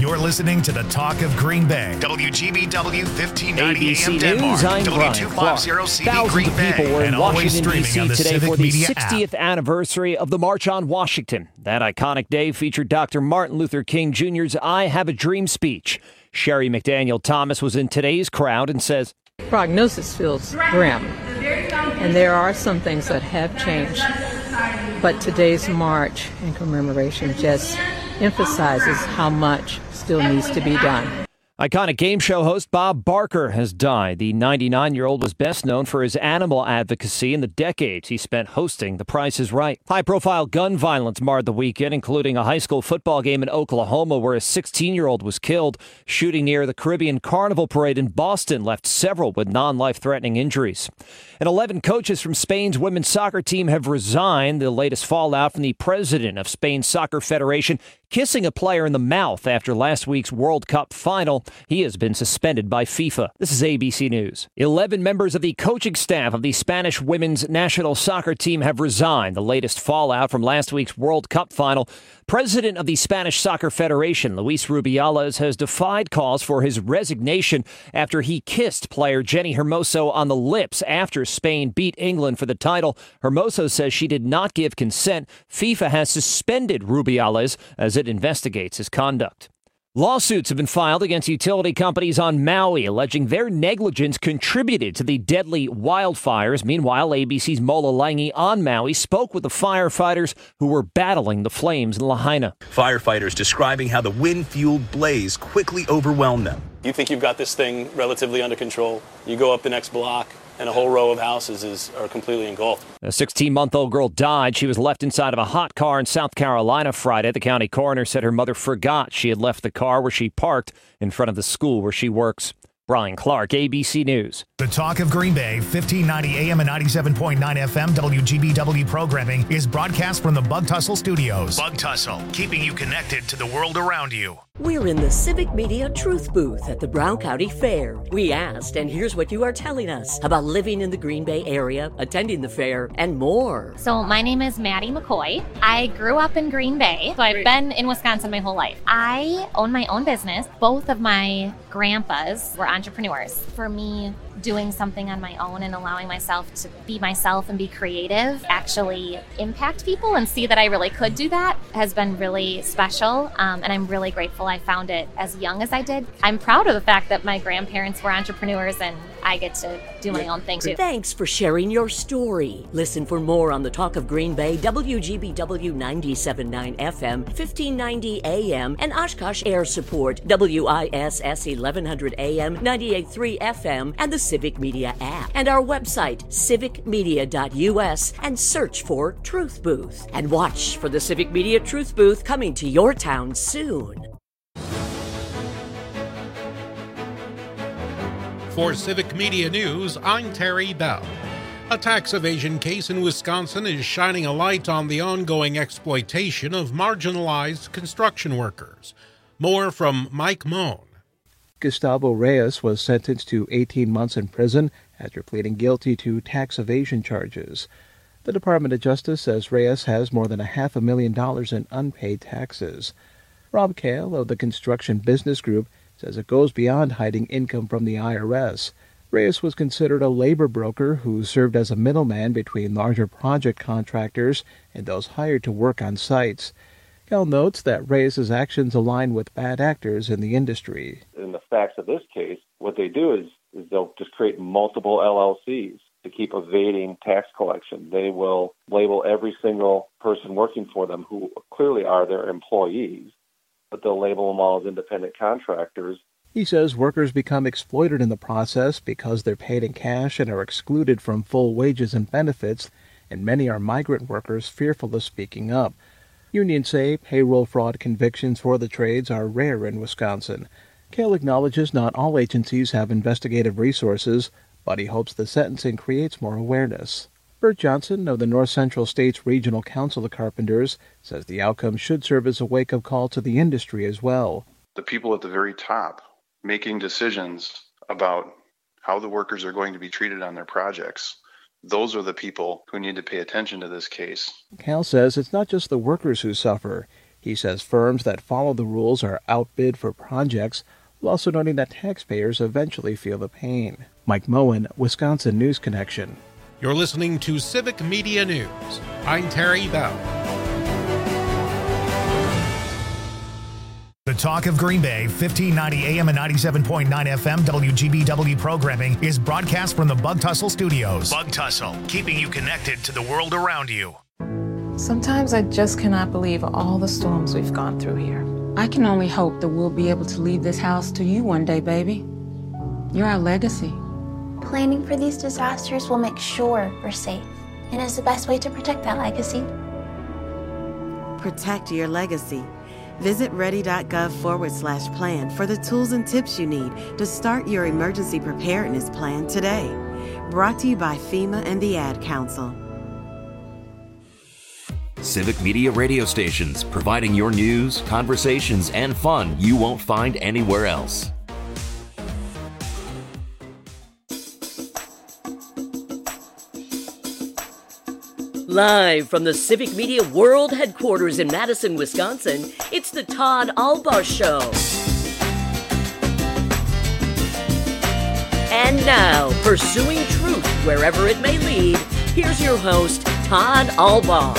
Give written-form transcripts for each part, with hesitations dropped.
You're listening to the Talk of Green Bay. WGBW 1590 ABC AM Denmark. News, I'm Brian Clark. W250CD Thousands Green of Bay. people were in And always Washington, streaming D.C. on the today Civic for the Media 60th app. anniversary of the March on Washington. That iconic day featured Dr. Martin Luther King Jr.'s I Have a Dream speech. Sherry McDaniel Thomas was in today's crowd and says, Prognosis feels grim, and there are some things that have changed. But today's march and commemoration just emphasizes how much still needs to be done. Iconic game show host Bob Barker has died. The 99-year-old was best known for his animal advocacy in the decades he spent hosting The Price is Right. High-profile gun violence marred the weekend, including a high school football game in Oklahoma where a 16-year-old was killed. Shooting near the Caribbean Carnival Parade in Boston left several with non-life-threatening injuries. And 11 coaches from Spain's women's soccer team have resigned. The latest fallout from the president of Spain's Soccer Federation kissing a player in the mouth after last week's World Cup final. He has been suspended by FIFA. This is ABC News. 11 members of the coaching staff of the Spanish women's national soccer team have resigned. The latest fallout from last week's World Cup final. President of the Spanish Soccer Federation, Luis Rubiales, has defied calls for his resignation after he kissed player Jenny Hermoso on the lips after Spain beat England for the title. Hermoso says she did not give consent. FIFA has suspended Rubiales as it investigates his conduct. Lawsuits have been filed against utility companies on Maui, alleging their negligence contributed to the deadly wildfires. Meanwhile, ABC's Mola Langi on Maui spoke with the firefighters who were battling the flames in Lahaina. Firefighters describing how the wind-fueled blaze quickly overwhelmed them. You think you've got this thing relatively under control. You go up the next block, and a whole row of houses are completely engulfed. A 16-month-old girl died. She was left inside of a hot car in South Carolina Friday. The county coroner said her mother forgot she had left the car where she parked in front of the school where she works. Brian Clark, ABC News. The Talk of Green Bay, 1590 AM and 97.9 FM WGBW programming is broadcast from the Bug Tussle Studios. Bug Tussle, keeping you connected to the world around you. We're in the Civic Media Truth Booth at the Brown County Fair. We asked, and here's what you are telling us about living in the Green Bay area, attending the fair, and more. So my name is Maddie McCoy. I grew up in Green Bay, so I've been in Wisconsin my whole life. I own my own business. Both of my grandpas were entrepreneurs. For me, doing something on my own and allowing myself to be myself and be creative, actually impact people and see that I really could do that has been really special. And I'm really grateful I found it as young as I did. I'm proud of the fact that my grandparents were entrepreneurs and I get to do my own thing too. Thanks for sharing your story. Listen for more on the Talk of Green Bay, WGBW 97.9 FM, 1590 AM, and Oshkosh Air Support, WISS 1100 AM, 98.3 FM, and the Civic Media app. And our website, civicmedia.us, and search for Truth Booth. And watch for the Civic Media Truth Booth coming to your town soon. For Civic Media News, I'm Terry Bell. A tax evasion case in Wisconsin is shining a light on the ongoing exploitation of marginalized construction workers. More from Mike Moan. Gustavo Reyes was sentenced to 18 months in prison after pleading guilty to tax evasion charges. The Department of Justice says Reyes has more than $500,000 in unpaid taxes. Rob Kale of the Construction Business Group says it goes beyond hiding income from the IRS. Reyes was considered a labor broker who served as a middleman between larger project contractors and those hired to work on sites. Cal notes that Reyes' actions align with bad actors in the industry. In the facts of this case, what they do is they'll just create multiple LLCs to keep evading tax collection. They will label every single person working for them who clearly are their employees, but they'll label them all as independent contractors. He says workers become exploited in the process because they're paid in cash and are excluded from full wages and benefits, and many are migrant workers fearful of speaking up. Unions say payroll fraud convictions for the trades are rare in Wisconsin. Kale acknowledges not all agencies have investigative resources, but he hopes the sentencing creates more awareness. Bert Johnson of the North Central States Regional Council of Carpenters says the outcome should serve as a wake-up call to the industry as well. The people at the very top making decisions about how the workers are going to be treated on their projects, those are the people who need to pay attention to this case. Cal says it's not just the workers who suffer. He says firms that follow the rules are outbid for projects, while also noting that taxpayers eventually feel the pain. Mike Moen, Wisconsin News Connection. You're listening to Civic Media News. I'm Terry Bell. The Talk of Green Bay, 1590 AM and 97.9 FM WGBW programming is broadcast from the Bug Tussle Studios. Bug Tussle, keeping you connected to the world around you. Sometimes I just cannot believe all the storms we've gone through here. I can only hope that we'll be able to leave this house to you one day, baby. You're our legacy. Planning for these disasters will make sure we're safe, and is the best way to protect that legacy. Protect your legacy. Visit ready.gov/plan for the tools and tips you need to start your emergency preparedness plan today. Brought to you by FEMA and the Ad Council. Civic Media radio stations, providing your news, conversations, and fun you won't find anywhere else. Live from the Civic Media World Headquarters in Madison, Wisconsin, it's the Todd Albaugh Show. And now, pursuing truth wherever it may lead, here's your host, Todd Albaugh.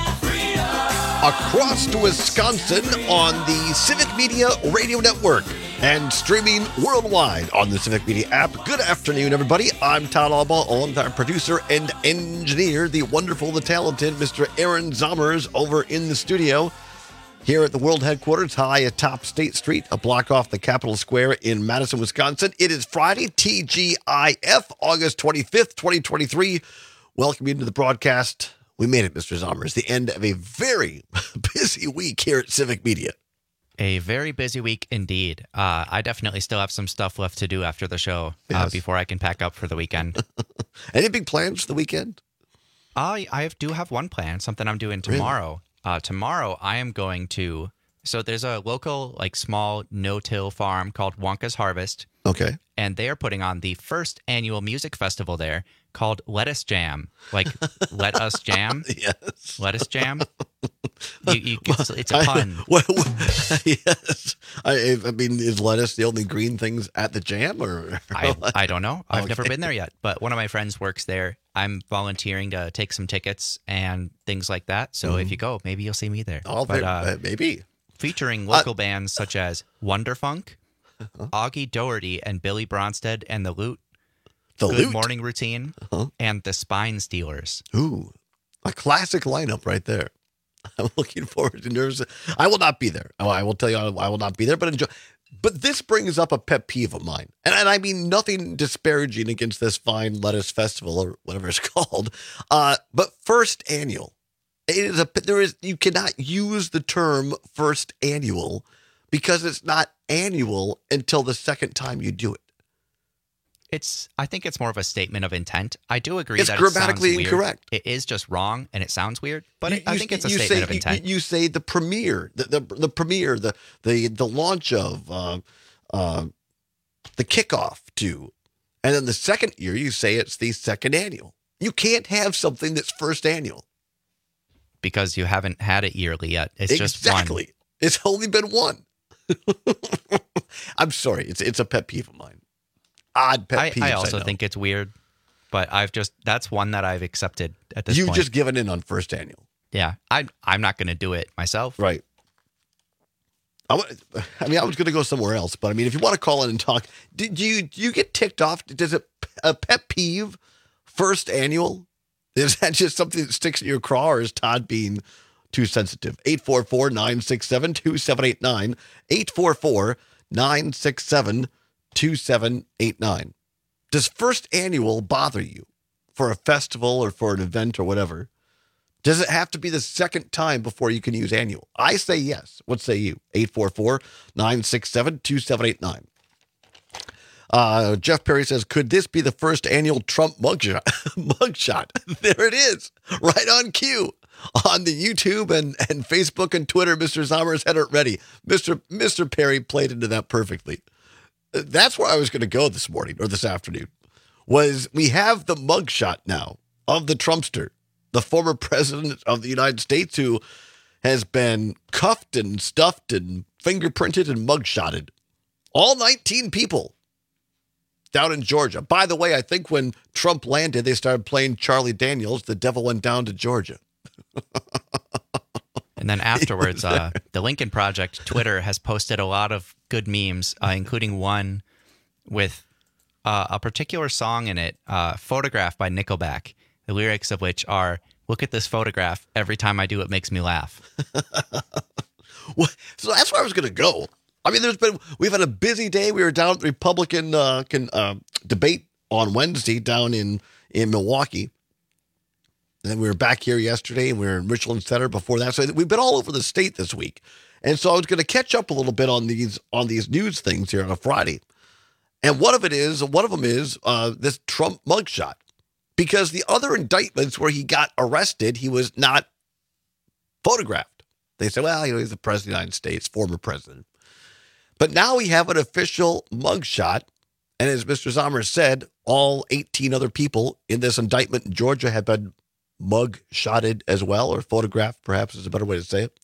Across to Wisconsin on the Civic Media Radio Network and streaming worldwide on the Civic Media app. Good afternoon, everybody. I'm Todd Albaugh, along with our producer and engineer, the wonderful, the talented Mr. Aaron Zommers, over in the studio here at the world headquarters, high atop State Street, a block off the Capitol Square in Madison, Wisconsin. It is Friday, TGIF, August 25th, 2023. Welcome you to the broadcast. We made it, Mr. Zommers, the end of a very busy week here at Civic Media. A very busy week indeed. I definitely still have some stuff left to do after the show before I can pack up for the weekend. Any big plans for the weekend? I do have one plan, something I'm doing tomorrow. Really? Tomorrow I am going to, so there's a local, small no-till farm called Wonka's Harvest. Okay. And they are putting on the first annual music festival there called Lettuce Jam. Let us jam? Yes. Lettuce Jam? It's a pun. Yes. I mean, is lettuce the only green things at the jam? Or I don't know. I've never been there yet. But one of my friends works there. I'm volunteering to take some tickets and things like that. So if you go, maybe you'll see me there. Maybe. Featuring local bands such as Wonderfunk, Augie Doherty and Billy Bronstead and the Loot, Good Morning Routine, and the Spine Stealers. Ooh, a classic lineup right there. I'm looking forward to nerves. I will not be there. I will tell you, I will not be there, but enjoy. But this brings up a pet peeve of mine. And I mean nothing disparaging against this fine lettuce festival or whatever it's called. But first annual. You cannot use the term first annual because it's not annual until the second time you do it. I think it's more of a statement of intent. I do agree it's that grammatically it sounds incorrect. Weird. It is just wrong, and it sounds weird. But I think it's a statement of intent. You say the premiere, the premiere, the launch of, the kickoff to, and then the second year you say it's the second annual. You can't have something that's first annual because you haven't had it yearly yet. It's just one. It's only been one. I'm sorry. It's a pet peeve of mine. Odd pet peeves. I also think it's weird, but that's one that I've accepted at this point. You've just given in on first annual. Yeah. I'm not going to do it myself. Right. I was going to go somewhere else, but if you want to call in and talk, do you get ticked off? Does it a pet peeve first annual? Is that just something that sticks in your craw, or is Todd being too sensitive? 844-967-2789. 844-967-2789. Does first annual bother you for a festival or for an event or whatever? Does it have to be the second time before you can use annual? I say yes. What say you? 844-967-2789. Jeff Perry says, could this be the first annual Trump mugshot? Mugshot. There it is. Right on cue. On the YouTube and Facebook and Twitter, Mr. Zommers had it ready. Mr. Perry played into that perfectly. That's where I was going to go this morning or this afternoon. Was we have the mugshot now of the Trumpster, the former president of the United States, who has been cuffed and stuffed and fingerprinted and mugshotted. All 19 people down in Georgia. By the way, I think when Trump landed, they started playing Charlie Daniels, The Devil Went Down to Georgia. And then afterwards, the Lincoln Project Twitter has posted a lot of good memes, including one with a particular song in it, Photograph by Nickelback, the lyrics of which are, "Look at this photograph. Every time I do, it makes me laugh." Well, so that's where I was going to go. I mean, we've had a busy day. We were down at the Republican debate on Wednesday down in Milwaukee. And then we were back here yesterday, and we were in Richland Center before that. So we've been all over the state this week. And so I was going to catch up a little bit on these news things here on a Friday. And one of them is this Trump mugshot. Because the other indictments where he got arrested, he was not photographed. They said, well, he's the president of the United States, former president. But now we have an official mugshot. And as Mr. Zomer said, all 18 other people in this indictment in Georgia have been mug-shotted as well, or photographed, perhaps is a better way to say it.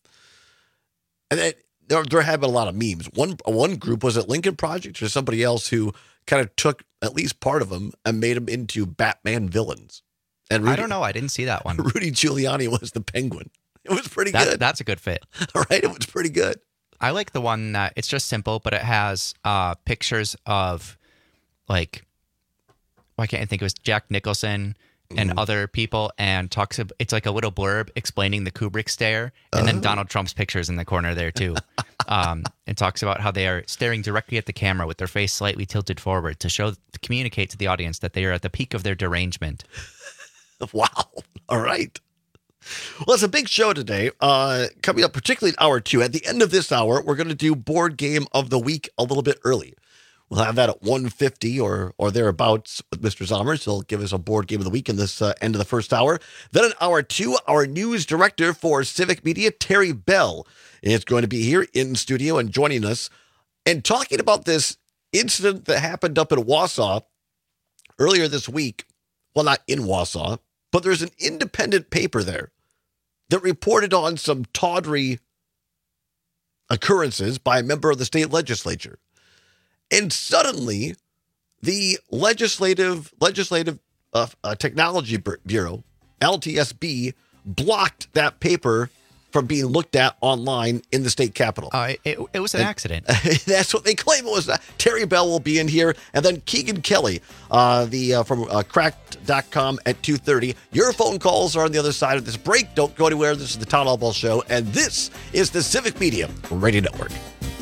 And then there have been a lot of memes. One group, was it Lincoln Project or somebody else, who kind of took at least part of them and made them into Batman villains. And I don't know. I didn't see that one. Rudy Giuliani was the Penguin. It was pretty good. That's a good fit. All right, it was pretty good. I like the one that it's just simple, but it has pictures of, like, why can't I think it was Jack Nicholson and other people, and it's like a little blurb explaining the Kubrick stare, and then Donald Trump's pictures in the corner there too. It talks about how they are staring directly at the camera with their face slightly tilted forward to communicate to the audience that they are at the peak of their derangement. Wow. All right. Well, it's a big show today. Coming up, particularly in hour 2. At the end of this hour, we're going to do Board Game of the Week a little bit early. We'll have that at 1:50 or thereabouts with Mr. Zomer. He'll give us a Board Game of the Week in this end of the first hour. Then in hour 2, our news director for Civic Media, Terry Bell, is going to be here in studio and joining us and talking about this incident that happened up in Wausau earlier this week. Well, not in Wausau, but there's an independent paper there that reported on some tawdry occurrences by a member of the state legislature. And suddenly, the Legislative Technology Bureau, LTSB, blocked that paper from being looked at online in the state capitol. It was an accident. That's what they claim it was. Terry Bell will be in here. And then Keegan Kelly, from Cracked.com at 2:30. Your phone calls are on the other side of this break. Don't go anywhere. This is the Todd Albaugh Show. And this is the Civic Media Radio Network.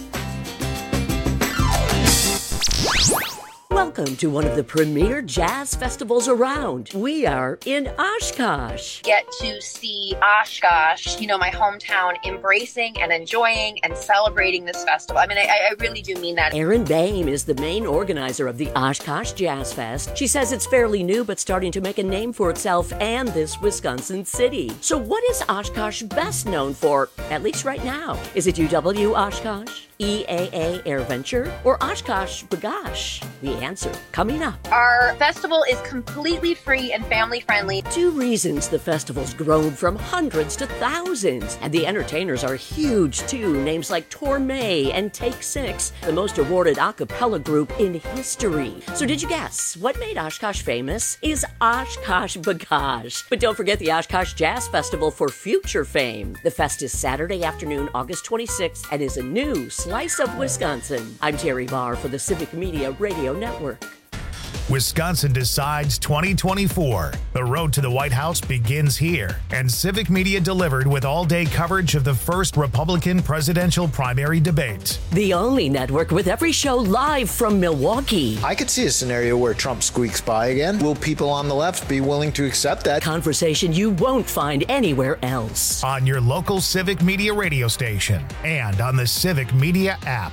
Welcome to one of the premier jazz festivals around. We are in Oshkosh. Get to see Oshkosh, my hometown, embracing and enjoying and celebrating this festival. I mean, I really do mean that. Erin Boehm is the main organizer of the Oshkosh Jazz Fest. She says it's fairly new, but starting to make a name for itself and this Wisconsin city. So what is Oshkosh best known for, at least right now? Is it UW Oshkosh, EAA AirVenture, or Oshkosh B'gosh? The answer coming up. Our festival is completely free and family friendly. 2 reasons the festival's grown from hundreds to thousands. And the entertainers are huge too. Names like Torme and Take 6, the most awarded a cappella group in history. So did you guess? What made Oshkosh famous is Oshkosh B'gosh. But don't forget the Oshkosh Jazz Festival for future fame. The fest is Saturday afternoon, August 26th, and is a new slice of Wisconsin. I'm Terry Barr for the Civic Media Radio Network. Wisconsin Decides 2024. The road to the White House begins here, and Civic Media delivered with all-day coverage of the first Republican presidential primary debate. The only network with every show live from Milwaukee. I could see a scenario where Trump squeaks by again. Will people on the left be willing to accept that? Conversation you won't find anywhere else. On your local Civic Media radio station and on the Civic Media app.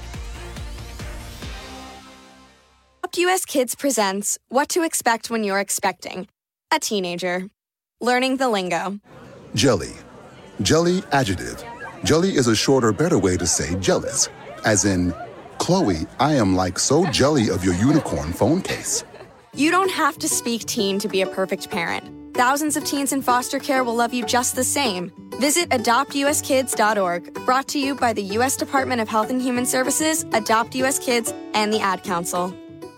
US Kids presents What to Expect When You're Expecting a Teenager. Learning the lingo. Jelly. Jelly adjective. Jelly is a shorter, better way to say jealous. As in, Chloe, I am like so jelly of your unicorn phone case. You don't have to speak teen to be a perfect parent. Thousands of teens in foster care will love you just the same. Visit adoptuskids.org, brought to you by the U.S. Department of Health and Human Services, Adopt U.S. Kids, and the Ad Council.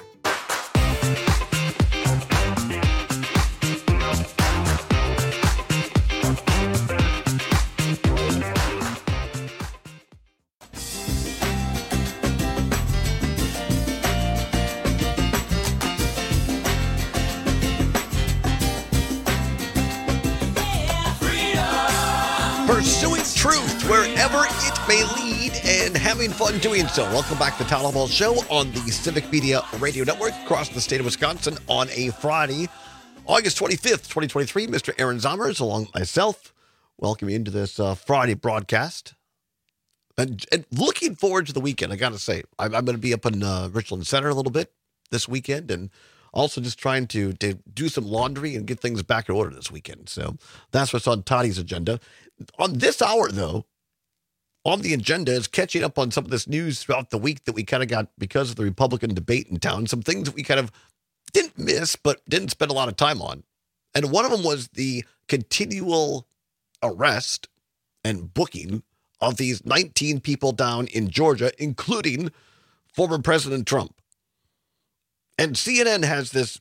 Pursuing truth wherever it may lead and having fun doing so. Welcome back to the Town Hall Show on the Civic Media Radio Network across the state of Wisconsin on a Friday, August 25th, 2023. Mr. Aaron Zommers, along with myself, welcome you into this Friday broadcast. And looking forward to the weekend, I got to say. I'm going to be up in Richland Center a little bit this weekend, and also just trying to do some laundry and get things back in order this weekend. So that's what's on Toddy's agenda. On this hour, though, on the agenda is catching up on some of this news throughout the week that we kind of got because of the Republican debate in town. Some things that we kind of didn't miss, but didn't spend a lot of time on. And one of them was the continual arrest and booking of these 19 people down in Georgia, including former President Trump. And CNN has this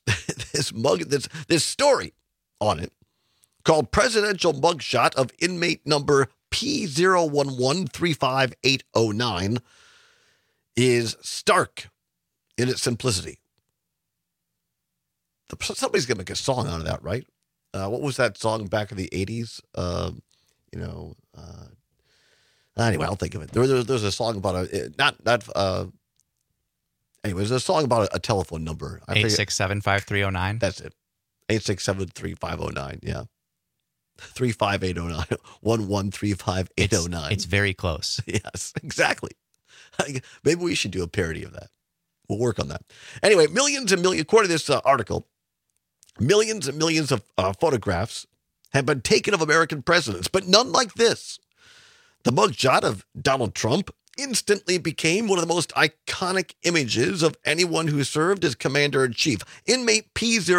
story on it called Presidential Mugshot of Inmate Number P011-35809 is stark in its simplicity. Somebody's going to make a song out of that, right? What was that song back in the 80s? Anyway, I'll think of it. There's a song about anyways, there's a song about a telephone number. 867-5309. That's it. 867-3509. Yeah. 35809. 11-35809. It's very close. Yes, exactly. Maybe we should do a parody of that. We'll work on that. Anyway, according to this article, millions and millions of photographs have been taken of American presidents, but none like this. The mugshot of Donald Trump instantly became one of the most iconic images of anyone who served as commander-in-chief. Inmate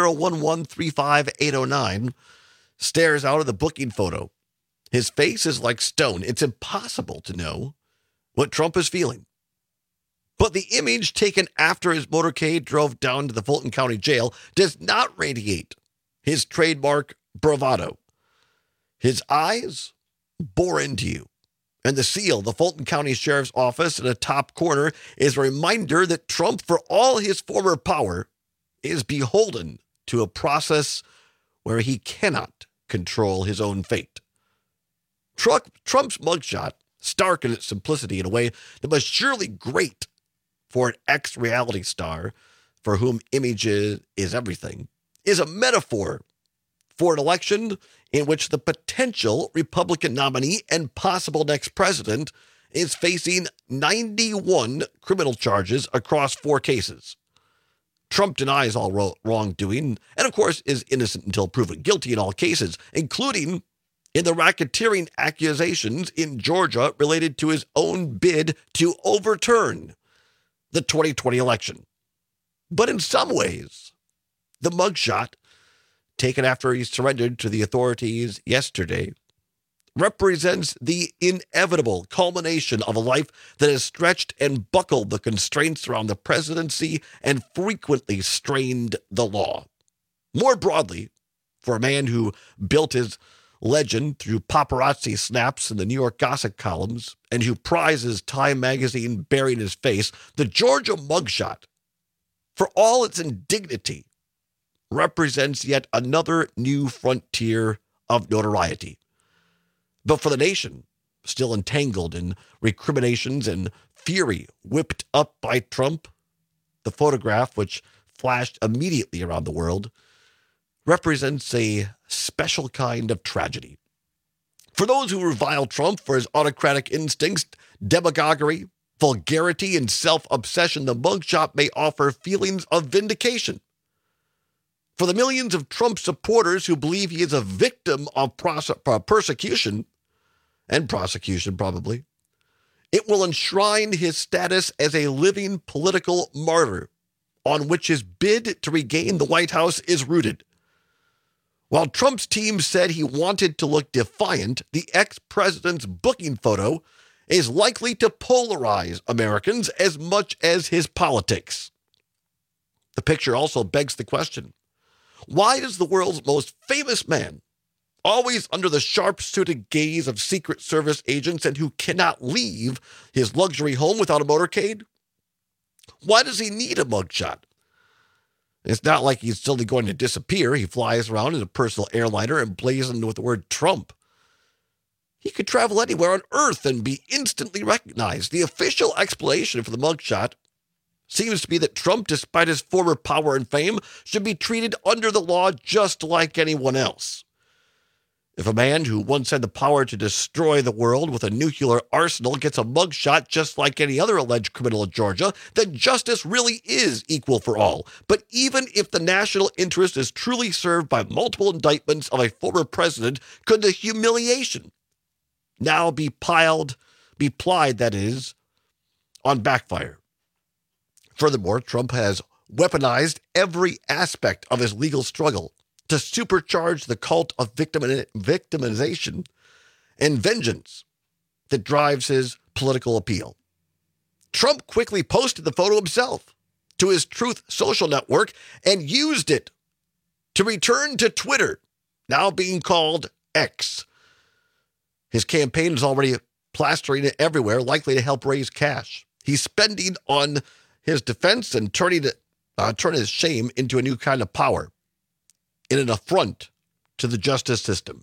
P011-35809 stares out of the booking photo. His face is like stone. It's impossible to know what Trump is feeling. But the image taken after his motorcade drove down to the Fulton County Jail does not radiate his trademark bravado. His eyes bore into you. And the seal, the Fulton County Sheriff's Office in the top corner, is a reminder that Trump, for all his former power, is beholden to a process where he cannot control his own fate. Trump's mugshot, stark in its simplicity in a way that must surely grate for an ex-reality star for whom image is everything, is a metaphor for an election in which the potential Republican nominee and possible next president is facing 91 criminal charges across 4 cases. Trump denies all wrongdoing and, of course, is innocent until proven guilty in all cases, including in the racketeering accusations in Georgia related to his own bid to overturn the 2020 election. But in some ways, the mugshot, taken after he surrendered to the authorities yesterday, represents the inevitable culmination of a life that has stretched and buckled the constraints around the presidency and frequently strained the law. More broadly, for a man who built his legend through paparazzi snaps in the New York gossip columns and who prizes Time magazine bearing his face, the Georgia mugshot, for all its indignity, represents yet another new frontier of notoriety. But for the nation, still entangled in recriminations and fury whipped up by Trump, the photograph, which flashed immediately around the world, represents a special kind of tragedy. For those who revile Trump for his autocratic instincts, demagoguery, vulgarity, and self-obsession, the mugshot may offer feelings of vindication. For the millions of Trump supporters who believe he is a victim of persecution, and prosecution probably, it will enshrine his status as a living political martyr on which his bid to regain the White House is rooted. While Trump's team said he wanted to look defiant, the ex-president's booking photo is likely to polarize Americans as much as his politics. The picture also begs the question, why does the world's most famous man, always under the sharp-suited gaze of Secret Service agents and who cannot leave his luxury home without a motorcade, why does he need a mugshot? It's not like he's suddenly going to disappear. He flies around in a personal airliner emblazoned with the word Trump. He could travel anywhere on Earth and be instantly recognized. The official explanation for the mugshot seems to be that Trump, despite his former power and fame, should be treated under the law just like anyone else. If a man who once had the power to destroy the world with a nuclear arsenal gets a mugshot just like any other alleged criminal in Georgia, then justice really is equal for all. But even if the national interest is truly served by multiple indictments of a former president, could the humiliation now be plied, that is, on backfire? Furthermore, Trump has weaponized every aspect of his legal struggle to supercharge the cult of victimization and vengeance that drives his political appeal. Trump quickly posted the photo himself to his Truth social network and used it to return to Twitter, now being called X. His campaign is already plastering it everywhere, likely to help raise cash. He's spending on his defense and turning his shame into a new kind of power, in an affront to the justice system.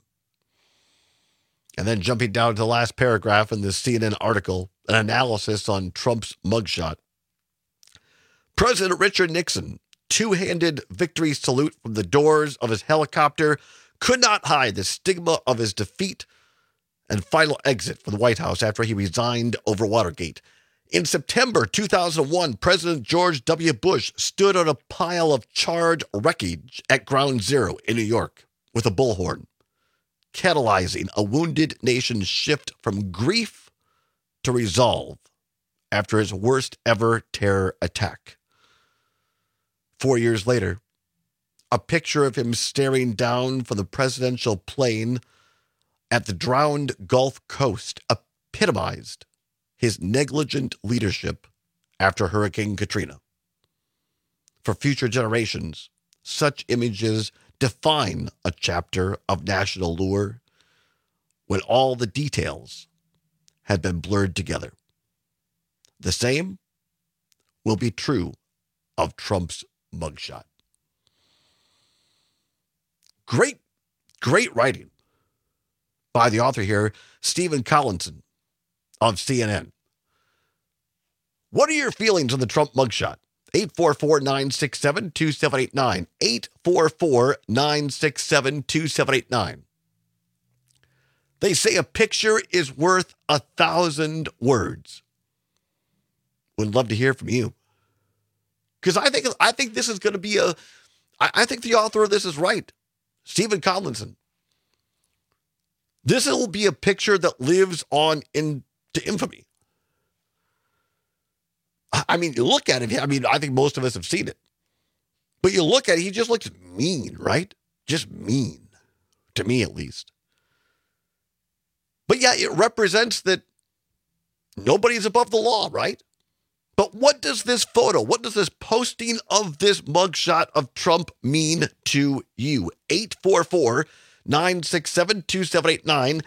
And then jumping down to the last paragraph in this CNN article, an analysis on Trump's mugshot. President Richard Nixon, two-handed victory salute from the doors of his helicopter, could not hide the stigma of his defeat and final exit from the White House after he resigned over Watergate. In September 2001, President George W. Bush stood on a pile of charred wreckage at Ground Zero in New York with a bullhorn, catalyzing a wounded nation's shift from grief to resolve after his worst ever terror attack. 4 years later, a picture of him staring down from the presidential plane at the drowned Gulf Coast epitomized his negligent leadership after Hurricane Katrina. For future generations, such images define a chapter of national lore when all the details had been blurred together. The same will be true of Trump's mugshot. Great writing by the author here, Stephen Collinson, on CNN. What are your feelings on the Trump mugshot? 844-967-2789. 844-967-2789. They say a picture is worth 1,000 words. Would love to hear from you. Because I think this is going to be I think the author of this is right. Stephen Collinson. This will be a picture that lives on into infamy. I mean, you look at it. I mean, I think most of us have seen it. But you look at it, he just looks mean, right? Just mean. To me, at least. But yeah, it represents that nobody's above the law, right? But what does this photo, what does this posting of this mugshot of Trump mean to you? 844-967-2789.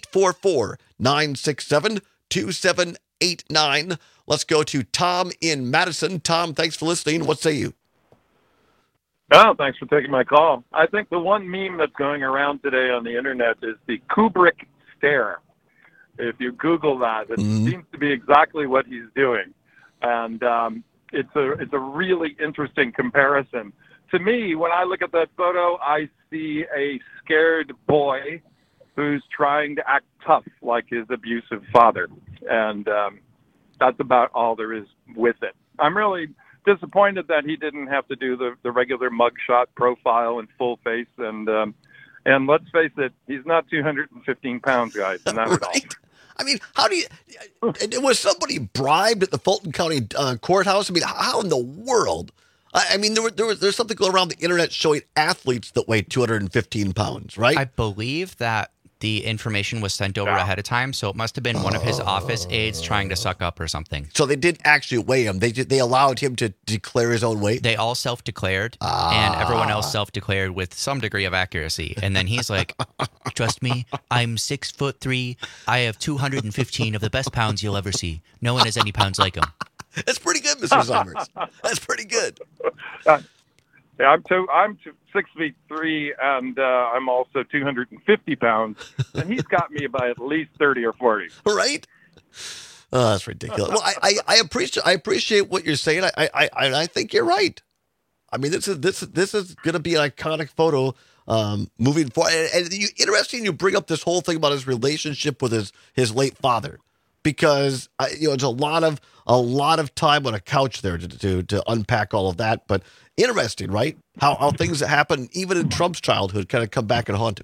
844-967-2789. Let's go to Tom in Madison. Tom, thanks for listening. What say you? Oh, thanks for taking my call. I think the one meme that's going around today on the internet is the Kubrick stare. If you Google that, it seems to be exactly what he's doing. And it's a really interesting comparison. To me, when I look at that photo, I see a scared boy who's trying to act tough like his abusive father. And that's about all there is with it. I'm really disappointed that he didn't have to do the regular mugshot profile and full face. And let's face it, he's not 215 pounds, guys. Not at all. I mean, how do you, was somebody bribed at the Fulton County courthouse? I mean, how in the world? I mean, there's something going around the internet showing athletes that weigh 215 pounds, right? I believe that the information was sent over ahead of time, so it must have been one of his office aides trying to suck up or something. So they didn't actually weigh him. They allowed him to declare his own weight? They all self-declared, and everyone else self-declared with some degree of accuracy. And then he's like, trust me, I'm 6'3". I have 215 of the best pounds you'll ever see. No one has any pounds like him. That's pretty good, Mr. Summers. That's pretty good. Yeah, I'm 6'3", and I'm also 250 pounds, and he's got me by at least 30 or 40. Right? Oh, that's ridiculous. Well, I appreciate what you're saying. I think you're right. I mean, this is going to be an iconic photo moving forward. And interesting, you bring up this whole thing about his relationship with his late father, because it's a lot of time on a couch there to unpack all of that. But interesting, right? How things that happen even in Trump's childhood kind of come back and haunt him.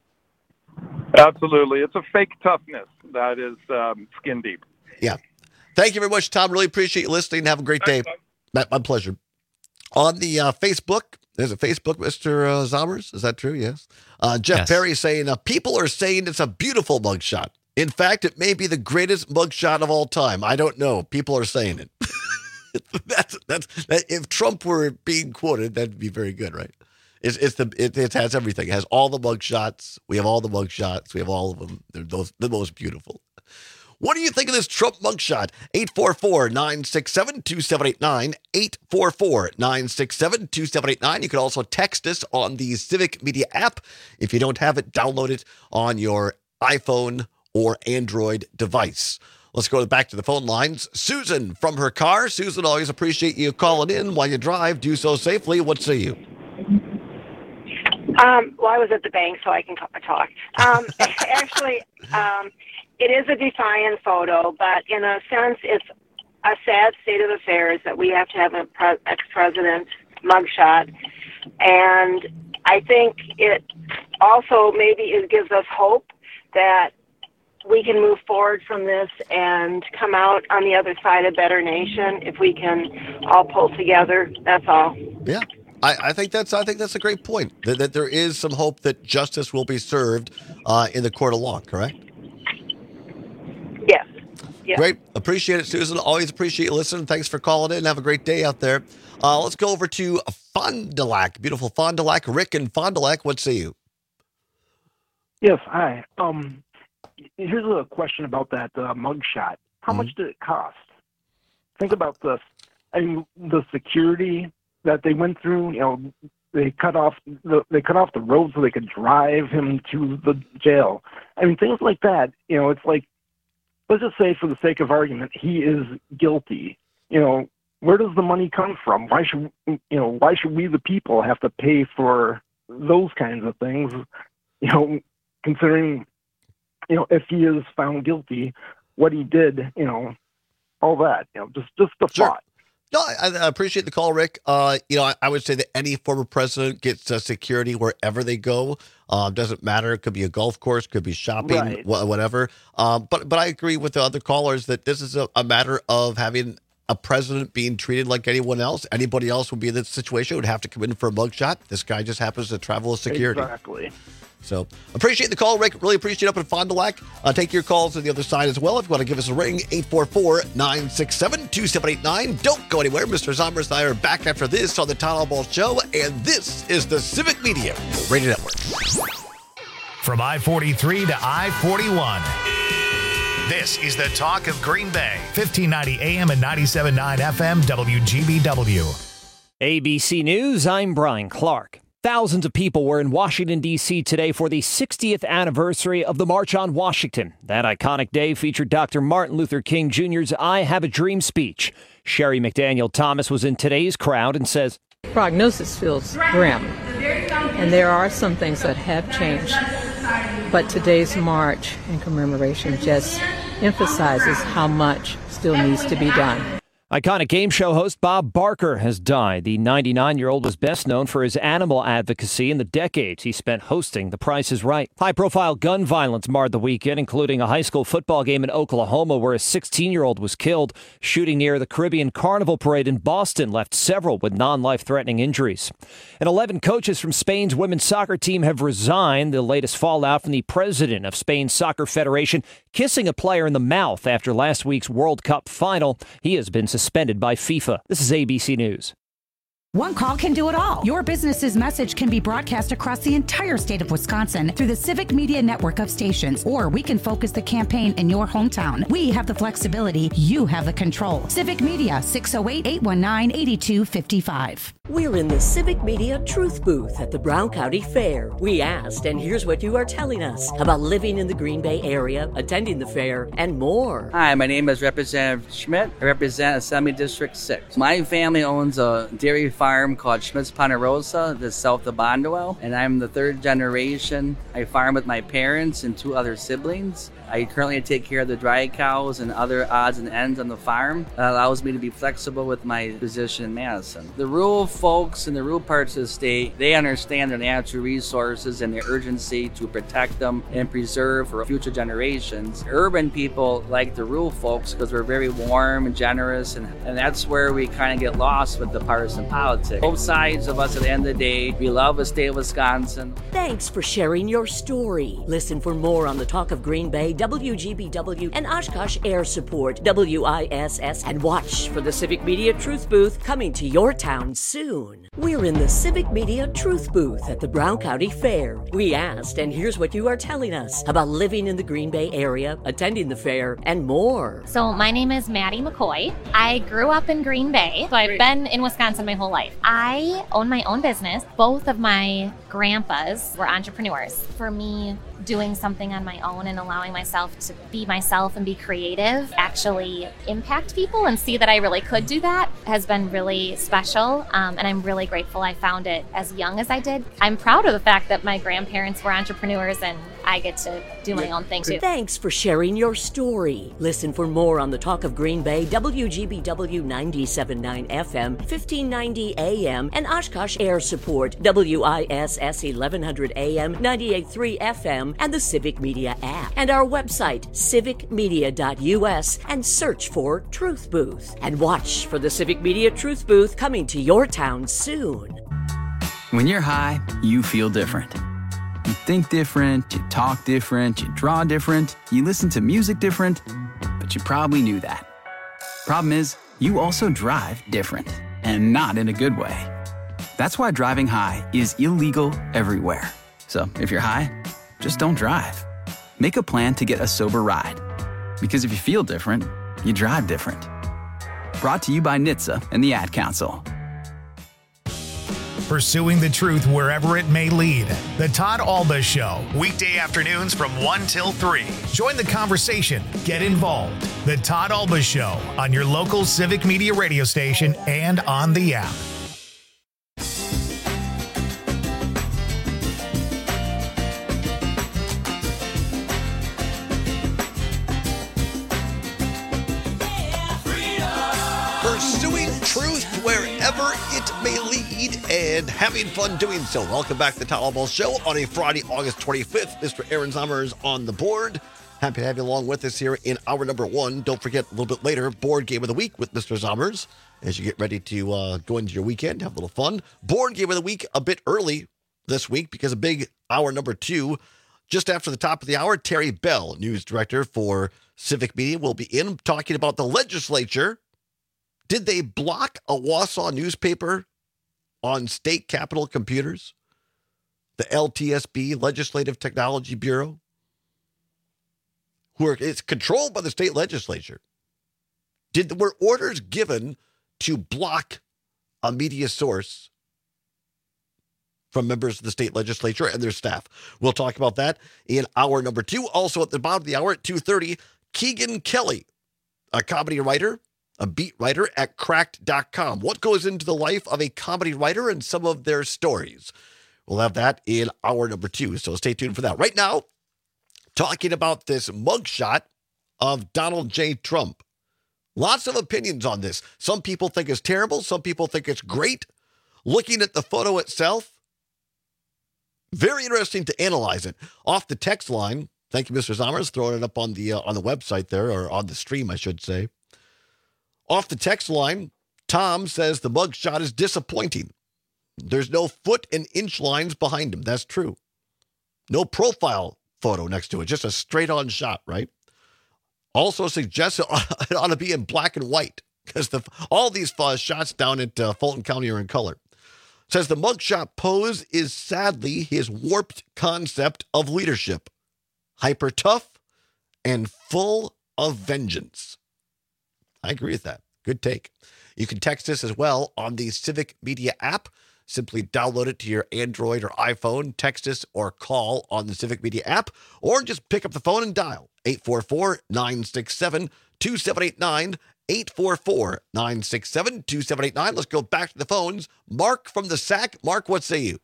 Absolutely. It's a fake toughness that is skin deep. Yeah. Thank you very much, Tom. Really appreciate you listening. Have a great day. My pleasure. On the Facebook, there's a Facebook, Mr. Zommers. Is that true? Yes. Jeff Perry saying, people are saying it's a beautiful mugshot. In fact, it may be the greatest mugshot of all time. I don't know. People are saying it. That's if Trump were being quoted, that'd be very good, right? It has everything. It has all the mugshots. We have all the mugshots. We have all of them. They're the most beautiful. What do you think of this Trump mugshot? 844-967-2789. 844-967-2789. You can also text us on the Civic Media app. If you don't have it, download it on your iPhone or Android device. Let's go back to the phone lines. Susan from her car. Susan, always appreciate you calling in while you drive. Do so safely. What say you? Well, I was at the bank, so I can talk. Actually, it is a defiant photo, but in a sense, it's a sad state of affairs that we have to have an ex-president mugshot. And I think it also maybe gives us hope that we can move forward from this and come out on the other side a better nation if we can all pull together. That's all. Yeah. I think that's a great point, that there is some hope that justice will be served in the court of law, correct? Yes. Yeah. Great. Appreciate it, Susan. Always appreciate you listening. Thanks for calling in. Have a great day out there. Let's go over to Fond du Lac. Beautiful Fond du Lac. Rick in Fond du Lac, what say you? Yes, hi. Here's a question about that mugshot. How much did it cost? Think about this. I mean, the security that they went through. They cut off the road so they could drive him to the jail. I mean, things like that. It's like, let's just say, for the sake of argument, he is guilty. Where does the money come from? Why should we, the people, have to pay for those kinds of things? Considering, if he is found guilty, what he did, all that, just the thought. No, I appreciate the call, Rick. I would say that any former president gets security wherever they go. Doesn't matter. It could be a golf course, could be shopping, right, whatever. But I agree with the other callers that this is a matter of having a president being treated like anyone else. Anybody else would be in this situation, would have to come in for a mugshot. This guy just happens to travel as security. Exactly. So appreciate the call, Rick. Really appreciate it up in Fond du Lac. Take your calls on the other side as well. If you want to give us a ring, 844-967-2789. Don't go anywhere. Mr. Zommers and I are back after this on the Todd Ball Show, and this is the Civic Media Radio Network. From I-43 to I-41, this is the talk of Green Bay. 1590 AM and 97.9 FM WGBW. ABC News, I'm Brian Clark. Thousands of people were in Washington, D.C. today for the 60th anniversary of the March on Washington. That iconic day featured Dr. Martin Luther King Jr.'s I Have a Dream speech. Sherry McDaniel Thomas was in today's crowd and says, prognosis feels grim, and there are some things that have changed. But today's march and commemoration just emphasizes how much still needs to be done. Iconic game show host Bob Barker has died. The 99-year-old was best known for his animal advocacy in the decades he spent hosting The Price is Right. High-profile gun violence marred the weekend, including a high school football game in Oklahoma where a 16-year-old was killed. Shooting near the Caribbean Carnival Parade in Boston left several with non-life-threatening injuries. And 11 coaches from Spain's women's soccer team have resigned. The latest fallout from the president of Spain's Soccer Federation kissing a player in the mouth after last week's World Cup final. He has been suspended by FIFA. This is ABC News. One call can do it all. Your business's message can be broadcast across the entire state of Wisconsin through the Civic Media network of stations, or we can focus the campaign in your hometown. We have the flexibility. You have the control. Civic Media, 608-819-8255. We're in the Civic Media Truth Booth at the Brown County Fair. We asked, and here's what you are telling us about living in the Green Bay area, attending the fair, and more. Hi, my name is Representative Schmidt. I represent Assembly District 6. My family owns a dairy farm called Schmidt's Ponderosa, that's south of Bondwell, and I'm the third generation. I farm with my parents and 2 other siblings. I currently take care of the dry cows and other odds and ends on the farm. That allows me to be flexible with my position in Madison. The rural folks in the rural parts of the state, they understand their natural resources and the urgency to protect them and preserve for future generations. Urban people like the rural folks because we're very warm and generous, and that's where we kind of get lost with the partisan politics. Both sides of us at the end of the day, we love the state of Wisconsin. Thanks for sharing your story. Listen for more on the Talk of Green Bay, WGBW, and Oshkosh Air Support, WISS, and watch for the Civic Media Truth Booth coming to your town soon. We're in the Civic Media Truth Booth at the Brown County Fair. We asked, and here's what you are telling us about living in the Green Bay area, attending the fair, and more. So my name is Maddie McCoy. I grew up in Green Bay, so I've been in Wisconsin my whole life. I own my own business. Both of my grandpas were entrepreneurs. For me, doing something on my own and allowing myself to be myself and be creative, actually impact people and see that I really could do that has been really special. And I'm really grateful I found it as young as I did. I'm proud of the fact that my grandparents were entrepreneurs and I get to do my own thing too. Thanks for sharing your story. Listen for more on the Talk of Green Bay, WGBW 97.9 FM, 1590 AM, and Oshkosh Air Support, WISS 1100 AM, 98.3 FM, and the Civic Media app. And our website, civicmedia.us, and search for Truth Booth. And watch for the Civic Media Truth Booth coming to your town soon. When you're high, you feel different. You think different, you talk different, you draw different, you listen to music different, but you probably knew that. Problem is, you also drive different, and not in a good way. That's why driving high is illegal everywhere. So if you're high, just don't drive. Make a plan to get a sober ride. Because if you feel different, you drive different. Brought to you by NHTSA and the Ad Council. Pursuing the truth wherever it may lead. The Todd Alba Show, weekday afternoons from 1 till 3. Join the conversation. Get involved. The Todd Alba Show on your local Civic Media radio station and on the app. Pursuing truth wherever it may lead and having fun doing so. Welcome back to the Todd Alba Show on a Friday, August 25th. Mr. Aaron Zommer is on the board. Happy to have you along with us here in hour number 1. Don't forget, a little bit later, Board Game of the Week with Mr. Zommers as you get ready to go into your weekend, have a little fun. Board Game of the Week a bit early this week because a big hour number 2. Just after the top of the hour, Terry Bell, news director for Civic Media, will be in talking about the legislature. Did they block a Wausau newspaper on state capitol computers? The LTSB, Legislative Technology Bureau, it's controlled by the state legislature. Were orders given to block a media source from members of the state legislature and their staff? We'll talk about that in hour number 2. Also at the bottom of the hour at 2:30, Keegan Kelly, a comedy writer, a beat writer at Cracked.com. What goes into the life of a comedy writer and some of their stories? We'll have that in hour number 2, so stay tuned for that. Right now, talking about this mugshot of Donald J. Trump. Lots of opinions on this. Some people think it's terrible. Some people think it's great. Looking at the photo itself, very interesting to analyze it. Off the text line, thank you, Mr. Zommers, throwing it up on the website there, or on the stream, I should say. Off the text line, Tom says the mugshot is disappointing. There's no foot and inch lines behind him. That's true. No profile photo next to it, just a straight-on shot, right? Also suggests it ought to be in black and white because all these shots down at Fulton County are in color. Says the mugshot pose is sadly his warped concept of leadership. Hyper tough and full of vengeance. I agree with that. Good take. You can text us as well on the Civic Media app. Simply download it to your Android or iPhone, text us or call on the Civic Media app, or just pick up the phone and dial 844-967-2789, 844-967-2789. Let's go back to the phones. Mark from the SAC. Mark, what say you?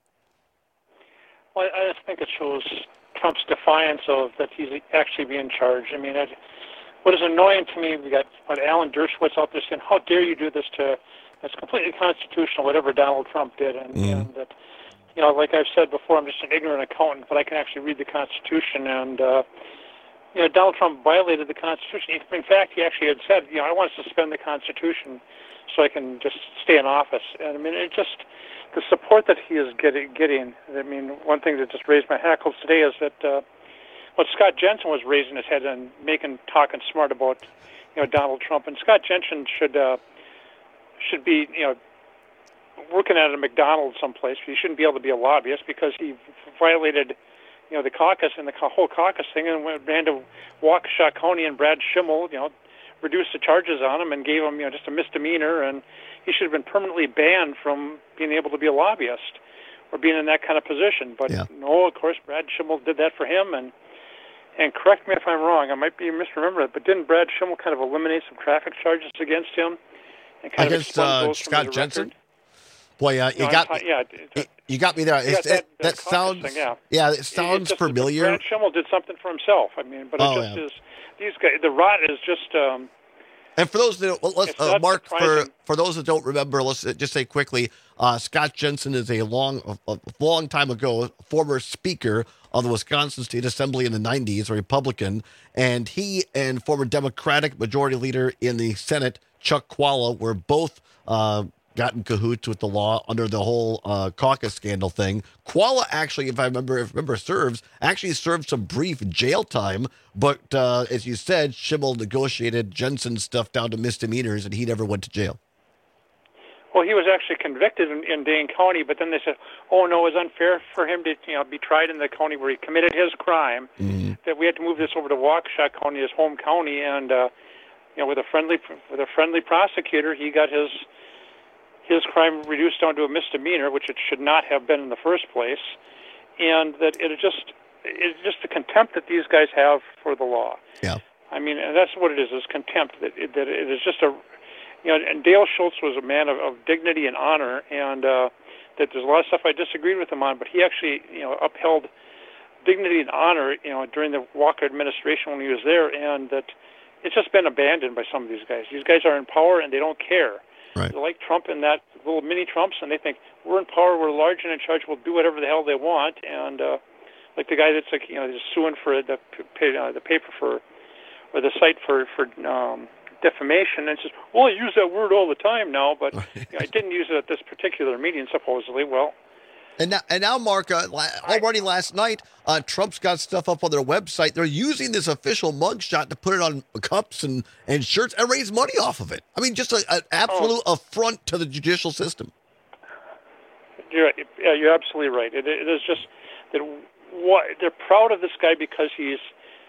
Well, I just think it shows Trump's defiance of that he's actually being charged. I mean, what is annoying to me, we got Alan Dershowitz out there saying, how dare you do this to... It's completely constitutional, whatever Donald Trump did. And that, like I've said before, I'm just an ignorant accountant, but I can actually read the Constitution. And, Donald Trump violated the Constitution. In fact, he actually had said, I want to suspend the Constitution so I can just stay in office. And, I mean, the support that he is getting, I mean, one thing that just raised my hackles today is that Scott Jensen was raising his head and talking smart about, Donald Trump. And Scott Jensen should be, working at a McDonald's someplace. He shouldn't be able to be a lobbyist because he violated, the caucus and the whole caucus thing, and ran to Waukesha County, and Brad Schimmel, reduced the charges on him and gave him, just a misdemeanor, and he should have been permanently banned from being able to be a lobbyist or being in that kind of position. But no, of course, Brad Schimmel did that for him, and correct me if I'm wrong, I might be misremembering it, but didn't Brad Schimmel kind of eliminate some traffic charges against him? Against Scott Jensen? Boy, you got me there. That sounds thing, it sounds familiar. Brad Schimmel did something for himself. I mean, but it just is. These guys, the rot is just. And for those that Mark, for those that don't remember, let's just say quickly, Scott Jensen is a long time ago former Speaker of the Wisconsin State Assembly in the 90s, a Republican, and he and former Democratic Majority Leader in the Senate, Chuck Chvala, were both got in cahoots with the law under the whole caucus scandal thing. Chvala actually, if I remember, served some brief jail time, but as you said, Schimmel negotiated Jensen's stuff down to misdemeanors, and he never went to jail. Well, he was actually convicted in Dane County, but then they said, oh, no, it was unfair for him to be tried in the county where he committed his crime, that we had to move this over to Waukesha County, his home county, and with a friendly prosecutor, he got his crime reduced down to a misdemeanor, which it should not have been in the first place, and that it's just the contempt that these guys have for the law. Yeah, I mean, and that's what it is contempt. That it is just and Dale Schultz was a man of dignity and honor, and that there's a lot of stuff I disagreed with him on, but he actually upheld dignity and honor during the Walker administration when he was there, and that it's just been abandoned by some of these guys. These guys are in power and they don't care. Right. They're like Trump and that little mini Trumps, and they think we're in power, we're large and in charge, we'll do whatever the hell they want. And like the guy that's he's suing for the paper for or the site for defamation, and says, well, I use that word all the time now, but I didn't use it at this particular meeting supposedly. Well. And now, Mark, already last night, Trump's got stuff up on their website. They're using this official mugshot to put it on cups and shirts and raise money off of it. I mean, just an absolute affront to the judicial system. You're absolutely right. It is just that they're proud of this guy because they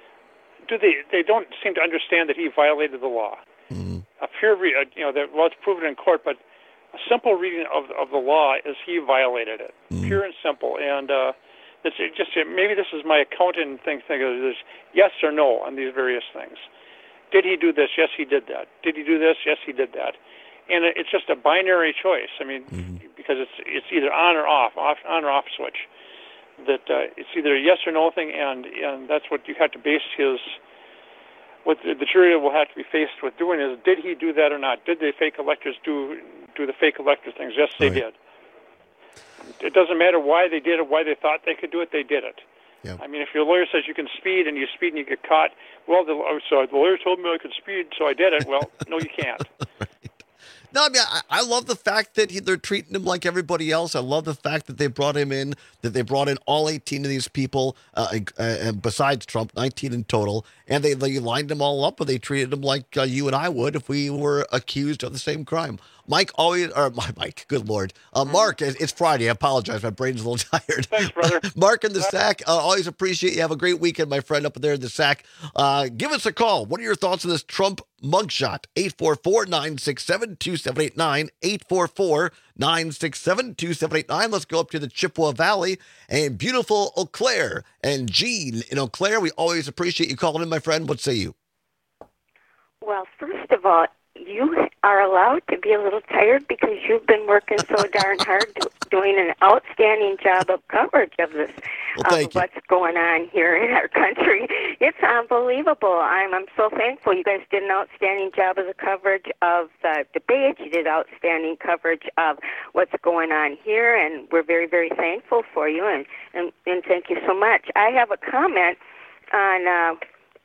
don't seem to understand that he violated the law. Mm-hmm. It's proven in court, but a simple reading of the law is he violated it, pure and simple. And maybe this is my accountant thing. There's yes or no on these various things. Did he do this? Yes, he did that. Did he do this? Yes, he did that. And it's just a binary choice. I mean, because it's either on or off switch. That it's either a yes or no thing, and that's what you have to base what the jury will have to be faced with doing is, did he do that or not? Did the fake electors do the fake elector things? Yes, they did. It doesn't matter why they did it, why they thought they could do it, they did it. Yeah. I mean, if your lawyer says you can speed and you speed and you get caught, well, so the lawyer told me I could speed, so I did it. Well, no, you can't. No, I mean, I love the fact that they're treating him like everybody else. I love the fact that they brought him in, that they brought in all 18 of these people, besides Trump, 19 in total, and they lined them all up, and they treated them like you and I would if we were accused of the same crime. Mike, good Lord. Mark, it's Friday. I apologize. My brain's a little tired. Thanks, brother. Mark in the Sac, always appreciate you. Have a great weekend, my friend, up there in the Sac. Give us a call. What are your thoughts on this Trump mugshot? 844-967-2789. 844-967-2789. Let's go up to the Chippewa Valley and beautiful Eau Claire. And Gene in Eau Claire, we always appreciate you calling in, my friend. What say you? Well, first of all, you are allowed to be a little tired because you've been working so darn hard doing an outstanding job of coverage of this, what's going on here in our country. It's unbelievable. I'm so thankful. You guys did an outstanding job of the coverage of the debate. You did outstanding coverage of what's going on here, and we're very, very thankful for you, and thank you so much. I have a comment on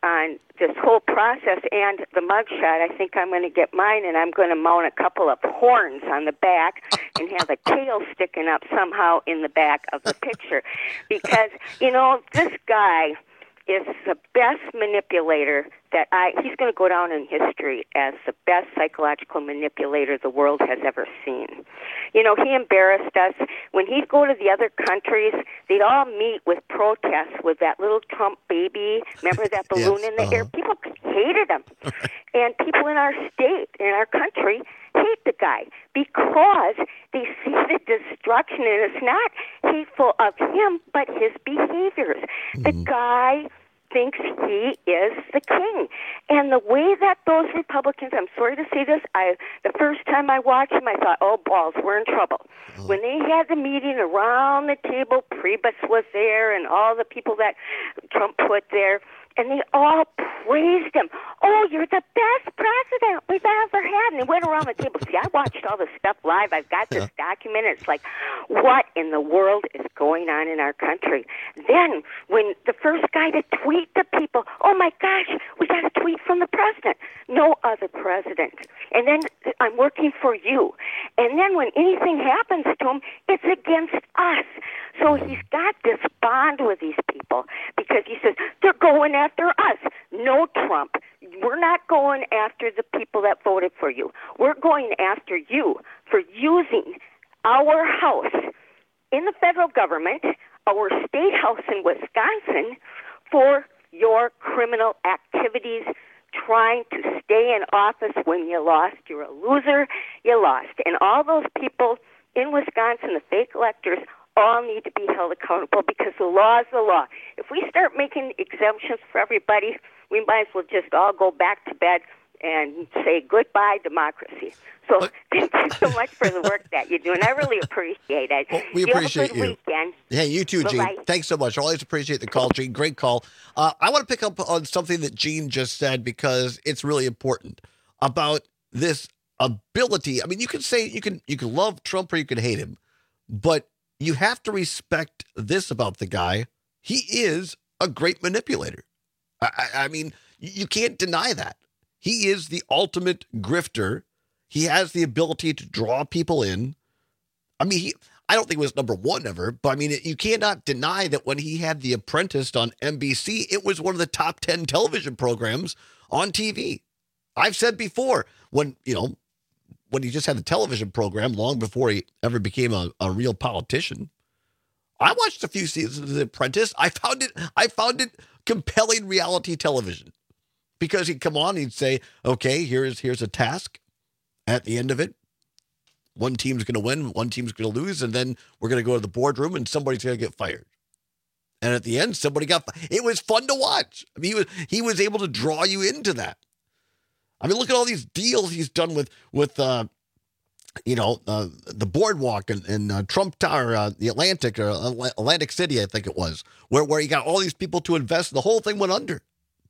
this whole process and the mugshot. I think I'm going to get mine, and I'm going to mount a couple of horns on the back and have a tail sticking up somehow in the back of the picture. Because, this guy is the best manipulator he's going to go down in history as the best psychological manipulator the world has ever seen. He embarrassed us. When he'd go to the other countries, they'd all meet with protests with that little Trump baby. Remember that balloon in the air? People hated him. And people in our state, in our country, hate the guy because they see the destruction, and it's not hateful of him, but his behaviors. The guy thinks he is the king. And the way that those Republicans, I'm sorry to say this, the first time I watched him, I thought, oh, balls, we're in trouble. When they had the meeting around the table, Priebus was there and all the people that Trump put there, and they all praised him. Oh, you're the best president we've ever had. And they went around the table. See, I watched all this stuff live. I've got this document. It's like, what in the world is going on in our country? Then, when the first guy to tweet to people, oh, my gosh, we got a tweet from the president. No other president. And then, I'm working for you. And then when anything happens to him, it's against us. So he's got this bond with these people because he says, they're going after us. No, Trump, we're not going after the people that voted for you. We're going after you for using our house in the federal government, our state house in Wisconsin, for your criminal activities, trying to stay in office when you lost. You're a loser. You lost. And all those people in Wisconsin, the fake electors, all need to be held accountable because the law is the law. If we start making exemptions for everybody, we might as well just all go back to bed and say goodbye, democracy. So thank you so much for the work that you do, and I really appreciate it. Well, we appreciate have a good weekend. Yeah, you too, Gene. Bye-bye. Thanks so much. I always appreciate the call, Gene. Great call. I want to pick up on something that Gene just said because it's really important about this ability. I mean, you can say you can love Trump or you can hate him, but you have to respect this about the guy. He is a great manipulator. I mean, you can't deny that. He is the ultimate grifter. He has the ability to draw people in. I mean, I don't think it was number one ever, but I mean, you cannot deny that when he had The Apprentice on NBC, it was one of the top 10 television programs on TV. I've said before, when he just had the television program long before he ever became a real politician, I watched a few seasons of The Apprentice. I found it compelling reality television because he'd come on and he'd say, okay, here's a task. At the end of it, one team's going to win, one team's going to lose, and then we're going to go to the boardroom and somebody's going to get fired. And at the end, somebody got fired. It was fun to watch. I mean, he was able to draw you into that. I mean, look at all these deals he's done with the boardwalk and Trump Tower, the Atlantic City, I think it was, where he got all these people to invest. The whole thing went under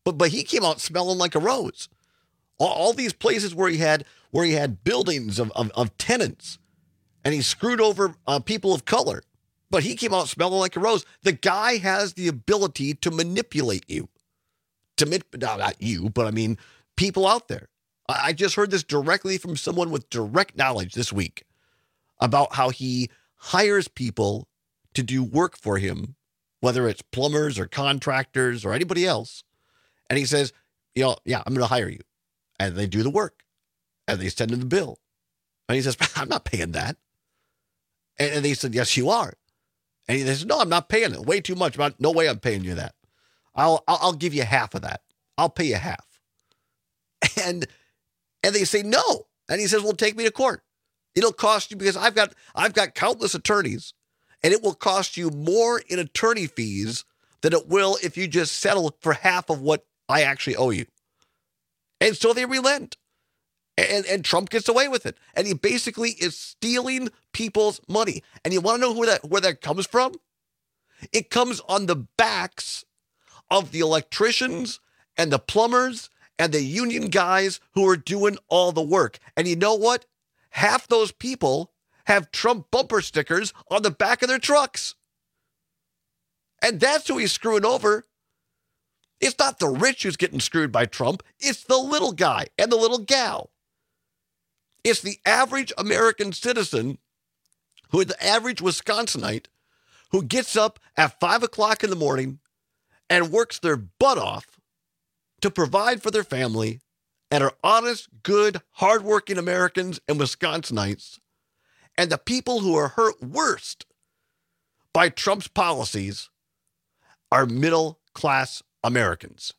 But he came out smelling like a rose. All these places where he had buildings of tenants, and he screwed over people of color. But he came out smelling like a rose. The guy has the ability to manipulate you. Not you, but I mean people out there. I just heard this directly from someone with direct knowledge this week about how he hires people to do work for him, whether it's plumbers or contractors or anybody else. And he says, I'm going to hire you. And they do the work. And they send him the bill. And he says, I'm not paying that. And they said, yes, you are. And he says, no, I'm not paying it. Way too much. No way I'm paying you that. I'll give you half of that. I'll pay you half. And they say no. And he says, well, take me to court. It'll cost you, because I've got countless attorneys, and it will cost you more in attorney fees than it will if you just settle for half of what I actually owe you. And so they relent. And Trump gets away with it. And he basically is stealing people's money. And you want to know where that comes from? It comes on the backs of the electricians and the plumbers and the union guys who are doing all the work. And you know what? Half those people have Trump bumper stickers on the back of their trucks. And that's who he's screwing over. It's not the rich who's getting screwed by Trump. It's the little guy and the little gal. It's the average American citizen, who the average Wisconsinite, who gets up at 5 o'clock in the morning and works their butt off to provide for their family, and are honest, good, hardworking Americans and Wisconsinites. And the people who are hurt worst by Trump's policies are middle-class Americans.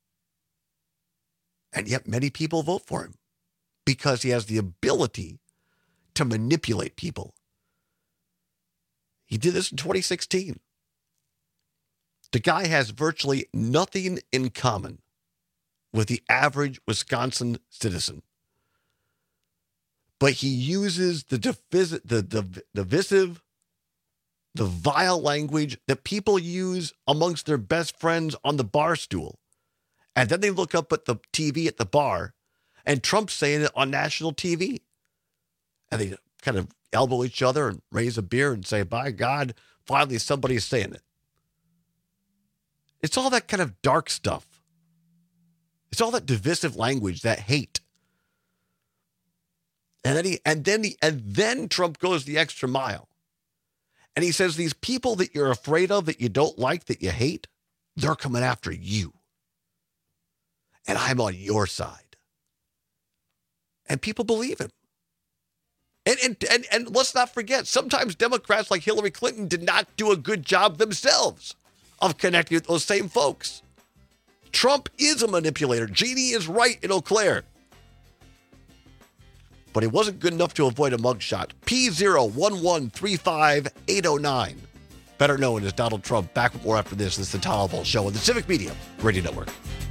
And yet many people vote for him because he has the ability to manipulate people. He did this in 2016. The guy has virtually nothing in common with the average Wisconsin citizen. But he uses the divisive, the vile language that people use amongst their best friends on the bar stool. And then they look up at the TV at the bar, and Trump's saying it on national TV. And they kind of elbow each other and raise a beer and say, by God, finally somebody's saying it. It's all that kind of dark stuff. It's all that divisive language, that hate. And then Trump goes the extra mile. And he says, these people that you're afraid of, that you don't like, that you hate, they're coming after you. And I'm on your side. And people believe him. And let's not forget, sometimes Democrats like Hillary Clinton did not do a good job themselves of connecting with those same folks. Trump is a manipulator. Jeannie is right in Eau Claire. But he wasn't good enough to avoid a mugshot. P01135809. Better known as Donald Trump. Back with more after this. This is the Tom Ball Show on the Civic Media Radio Network.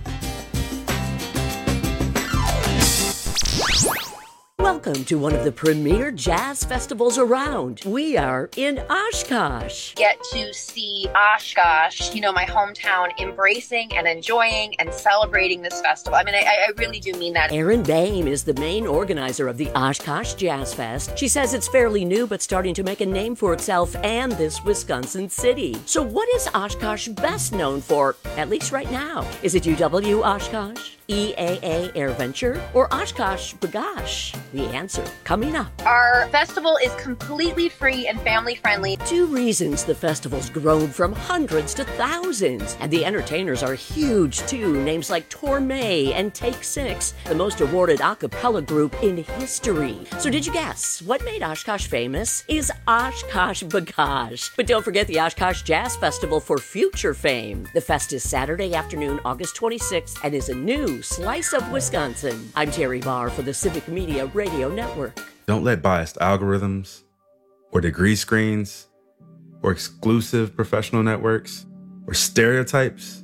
Welcome to one of the premier jazz festivals around. We are in Oshkosh. Get to see Oshkosh, my hometown, embracing and enjoying and celebrating this festival. I mean, I really do mean that. Erin Boehm is the main organizer of the Oshkosh Jazz Fest. She says it's fairly new, but starting to make a name for itself and this Wisconsin city. So what is Oshkosh best known for, at least right now? Is it UW Oshkosh, EAA AirVenture, or Oshkosh B'gosh? The answer coming up. Our festival is completely free and family friendly. 2 reasons the festival's grown from hundreds to thousands. And the entertainers are huge too. Names like Torme and Take 6, the most awarded a cappella group in history. So did you guess? What made Oshkosh famous is Oshkosh B'gosh. But don't forget the Oshkosh Jazz Festival for future fame. The fest is Saturday afternoon, August 26th, and is a new slice of Wisconsin. I'm Terry Barr for the Civic Media Radio Network. Don't let biased algorithms or degree screens or exclusive professional networks or stereotypes,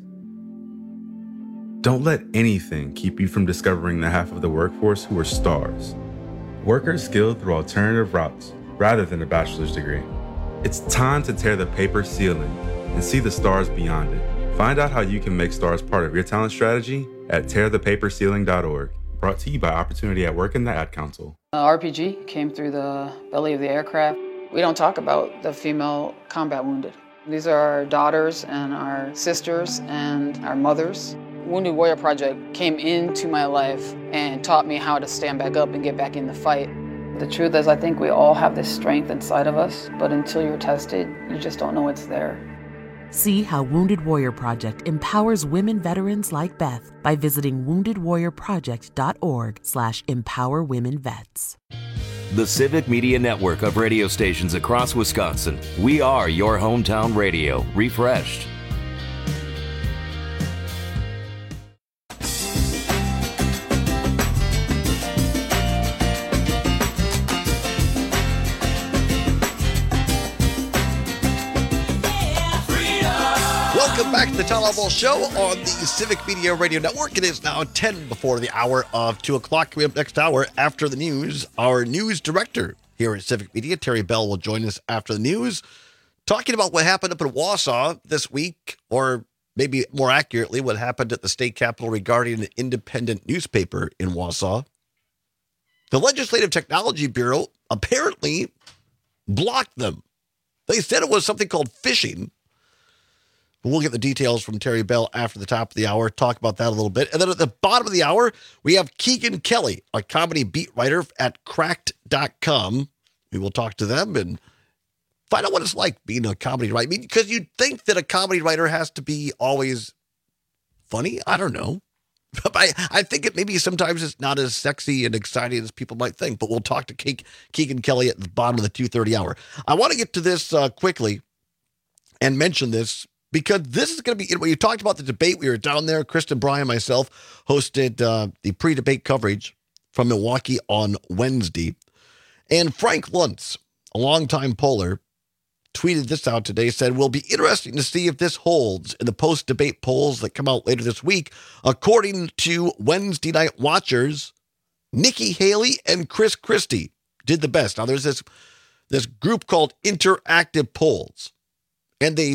don't let anything keep you from discovering the half of the workforce who are stars. Workers skilled through alternative routes rather than a bachelor's degree. It's time to tear the paper ceiling and see the stars beyond it. Find out how you can make stars part of your talent strategy at tearthepaperceiling.org. Brought to you by Opportunity at Work and the Ad Council. RPG came through the belly of the aircraft. We don't talk about the female combat wounded. These are our daughters and our sisters and our mothers. Wounded Warrior Project came into my life and taught me how to stand back up and get back in the fight. The truth is, I think we all have this strength inside of us, but until you're tested, you just don't know it's there. See how Wounded Warrior Project empowers women veterans like Beth by visiting woundedwarriorproject.org/empowerwomenvets. The Civic Media Network of radio stations across Wisconsin. We are your hometown radio, refreshed. Welcome back to the Tom Ball Show on the Civic Media Radio Network. It is now 10 before the hour of 2 o'clock. Coming up next hour after the news, our news director here at Civic Media, Terry Bell, will join us after the news, talking about what happened up in Wausau this week, or maybe more accurately, what happened at the state capitol regarding an independent newspaper in Wausau. The Legislative Technology Bureau apparently blocked them. They said it was something called phishing. We'll get the details from Terry Bell after the top of the hour, talk about that a little bit. And then at the bottom of the hour, we have Keegan Kelly, a comedy beat writer at Cracked.com. We will talk to them and find out what it's like being a comedy writer. I mean, because you'd think that a comedy writer has to be always funny. I don't know. I think it maybe sometimes it's not as sexy and exciting as people might think. But we'll talk to Keegan Kelly at the bottom of the 2:30 hour. I want to get to this quickly and mention this, because this is going to be, when you talked about the debate, we were down there, Kristen Bryan, myself, hosted the pre-debate coverage from Milwaukee on Wednesday. And Frank Luntz, a longtime poller, tweeted this out today, said, "Will be interesting to see if this holds in the post-debate polls that come out later this week. According to Wednesday night watchers, Nikki Haley and Chris Christie did the best." Now, there's this group called Interactive Polls. And they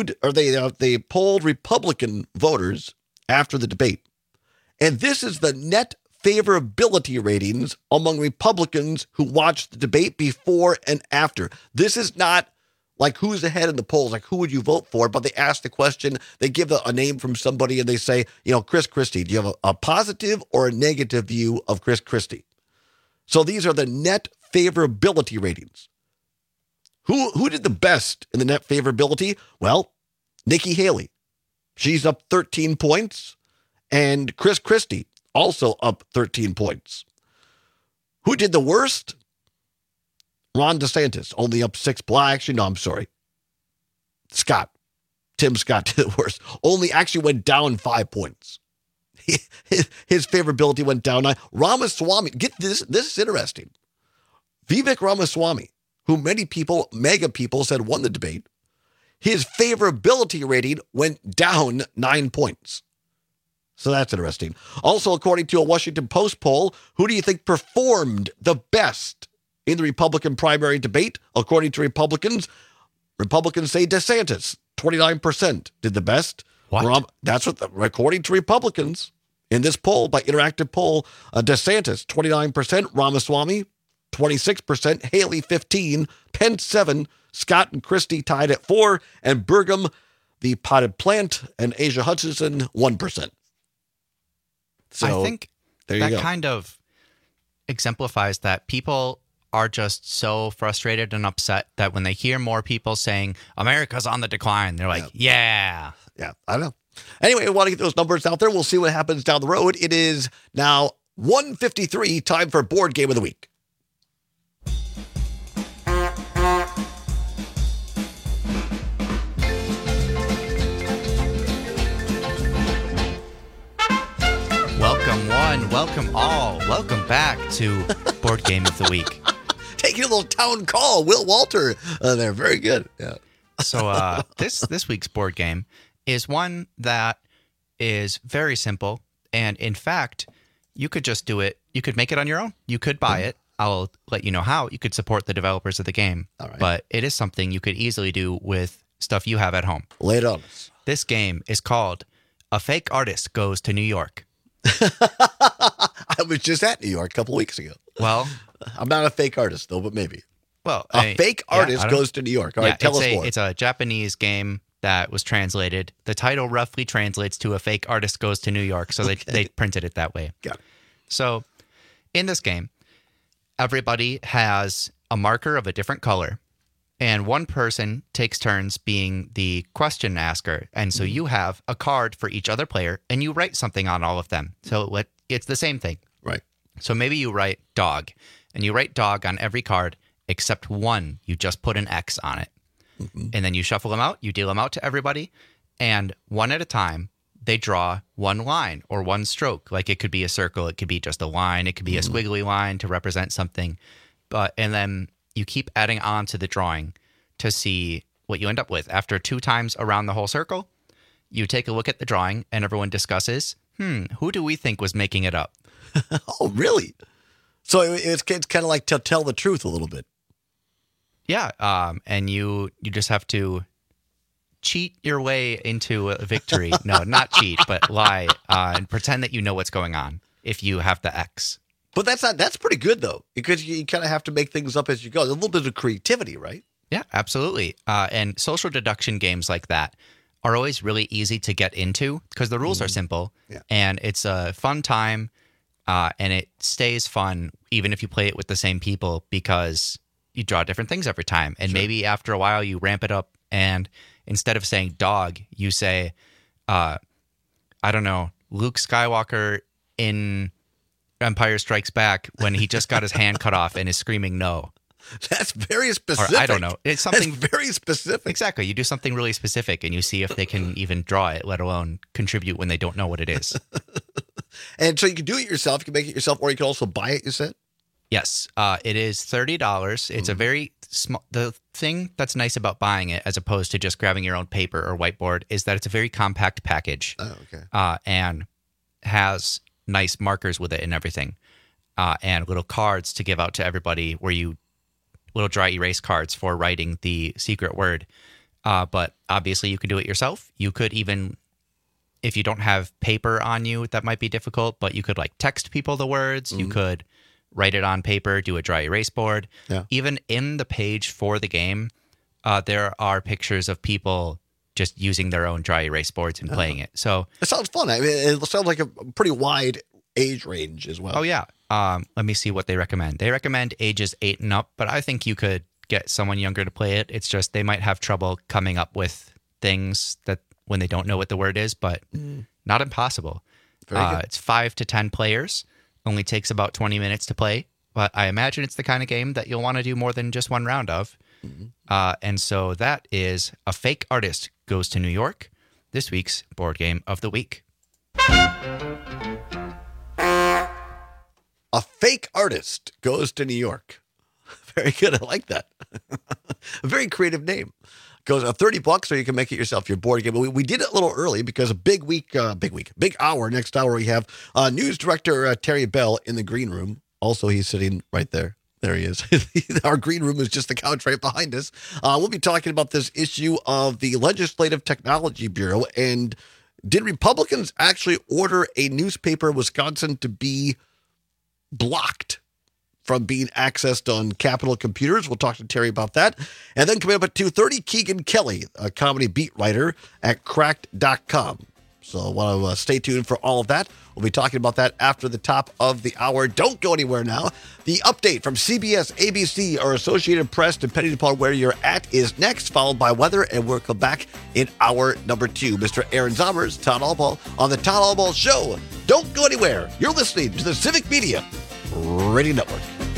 they polled Republican voters after the debate. And this is the net favorability ratings among Republicans who watched the debate before and after. This is not like who's ahead in the polls, like who would you vote for, but they ask the question, they give a name from somebody, and they say, Chris Christie, do you have a positive or a negative view of Chris Christie? So these are the net favorability ratings. Who did the best in the net favorability? Well, Nikki Haley. She's up 13 points. And Chris Christie, also up 13 points. Who did the worst? Ron DeSantis, only up 6 points. Actually, no, I'm sorry. Tim Scott did the worst. Actually went down 5 points. His favorability went down 9. Ramaswamy, get this is interesting. Vivek Ramaswamy, who many people, mega people, said won the debate, his favorability rating went down 9 points. So that's interesting. Also, according to a Washington Post poll, who do you think performed the best in the Republican primary debate? According to Republicans say DeSantis, 29% did the best. What? That's what, according to Republicans, in this poll, by Interactive Poll, DeSantis, 29%, Ramaswamy, 26%, Haley 15%, Pence 7%, Scott and Christie tied at 4%, and Burgum, the potted plant, and Asia Hutchinson 1%. So I think there you that go. kind of exemplifies that people are just so frustrated and upset that when they hear more people saying America's on the decline, they're like, yeah, I know. Anyway, I want to get those numbers out there. We'll see what happens down the road. It is now 1:53, time for Board Game of the Week. Welcome one, welcome all, welcome back to Board Game of the Week. Taking a little town call, Will Walter. They're very good. Yeah. So this week's board game is one that is very simple, and in fact, you could just do it. You could make it on your own. You could buy it. I'll let you know how. You could support the developers of the game. All right. But it is something you could easily do with stuff you have at home. Lay it on us. This game is called A Fake Artist Goes to New York. I was just at New York a couple weeks ago. Well, I'm not a fake artist, though, but maybe. Well, a fake artist goes to New York. All right, tell us more. It's a Japanese game that was translated. The title roughly translates to A Fake Artist Goes to New York, so they printed it that way. Got it. So in this game, everybody has a marker of a different color, and one person takes turns being the question asker. And so you have a card for each other player, and you write something on all of them. So it's the same thing. Right. So maybe you write dog, and you write dog on every card except one. You just put an X on it. Mm-hmm. And then you shuffle them out, you deal them out to everybody, and one at a time, they draw one line or one stroke. Like it could be a circle, it could be just a line, it could be a squiggly line to represent something. And then you keep adding on to the drawing to see what you end up with. After 2 times around the whole circle, you take a look at the drawing and everyone discusses, who do we think was making it up? Oh, really? So it's kind of like to tell the truth a little bit. Yeah, and you just have to cheat your way into a victory. No, not cheat, but lie and pretend that you know what's going on if you have the X. But that's pretty good, though, because you kind of have to make things up as you go. A little bit of creativity, right? Yeah, absolutely. And social deduction games like that are always really easy to get into because the rules are simple, and it's a fun time, and it stays fun even if you play it with the same people because you draw different things every time. And maybe after a while you ramp it up, and instead of saying dog, you say, I don't know, Luke Skywalker in Empire Strikes Back when he just got his hand cut off and is screaming no. That's very specific. Or, I don't know. It's something That's very specific. Exactly. You do something really specific and you see if they can even draw it, let alone contribute when they don't know what it is. And so you can do it yourself, you can make it yourself, or you can also buy it, you said? Yes. It is $30. It's a very small. The thing that's nice about buying it as opposed to just grabbing your own paper or whiteboard is that it's a very compact package. Oh, okay. And has nice markers with it and everything. And little cards to give out to everybody little dry erase cards for writing the secret word. But obviously you can do it yourself. You could even, if you don't have paper on you, that might be difficult, but you could like text people the words. You could write it on paper, do a dry erase board. Yeah. Even in the page for the game, there are pictures of people just using their own dry erase boards and playing it. So it sounds fun. I mean, it sounds like a pretty wide age range as well. Oh, yeah. Let me see what they recommend. They recommend ages 8 and up, but I think you could get someone younger to play it. It's just they might have trouble coming up with things that when they don't know what the word is, but not impossible. It's 5 to 10 players. Only takes about 20 minutes to play, but I imagine it's the kind of game that you'll want to do more than just one round of. And so that is A Fake Artist Goes to New York, this week's board game of the week. A Fake Artist Goes to New York. Very good. I like that. A very creative name. Goes $30, or you can make it yourself your board game. We did it a little early because a big hour. Next hour, we have news director Terry Bell in the green room. Also, he's sitting right there. There he is. Our green room is just the couch right behind us. We'll be talking about this issue of the Legislative Technology Bureau. And did Republicans actually order a newspaper in Wisconsin to be blocked from being accessed on Capitol computers? We'll talk to Terry about that. And then coming up at 2:30, Keegan Kelly, a comedy beat writer at Cracked.com. So I want to stay tuned for all of that. We'll be talking about that after the top of the hour. Don't go anywhere now. The update from CBS, ABC, or Associated Press, depending upon where you're at, is next, followed by weather, and we'll come back in hour number 2. Mr. Aaron Zommers, Todd Albaugh on the Todd Albaugh Show. Don't go anywhere. You're listening to the Civic Media Radio Network.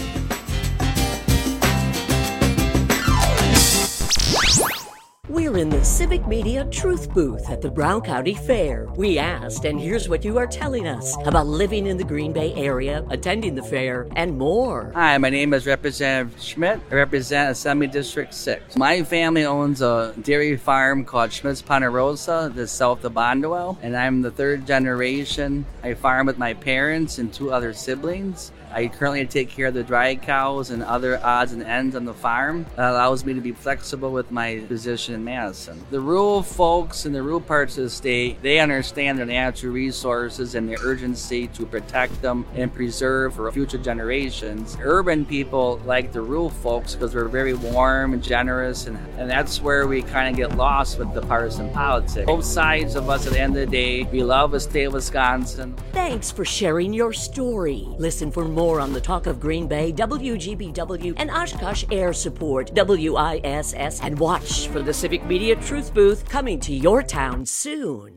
We're in the Civic Media Truth Booth at the Brown County Fair. We asked, and here's what you are telling us about living in the Green Bay area, attending the fair, and more. Hi, my name is Representative Schmidt. I represent Assembly District 6. My family owns a dairy farm called Schmidt's Ponderosa, just south of Bonduel, and I'm the 3rd generation. I farm with my parents and 2 other siblings. I currently take care of the dry cows and other odds and ends on the farm. That allows me to be flexible with my position in Madison. The rural folks in the rural parts of the state, they understand their natural resources and the urgency to protect them and preserve for future generations. Urban people like the rural folks because we're very warm and generous, and that's where we kind of get lost with the partisan politics. Both sides of us at the end of the day, we love the state of Wisconsin. Thanks for sharing your story. Listen for more on the Talk of Green Bay, WGBW, and Oshkosh Air Support, WISS, and watch for the Civic Media Truth Booth coming to your town soon.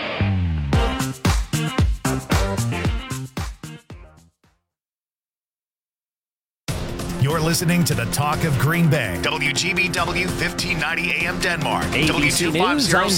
You're listening to the Talk of Green Bay, WGBW 1590 AM Denmark, ABC News.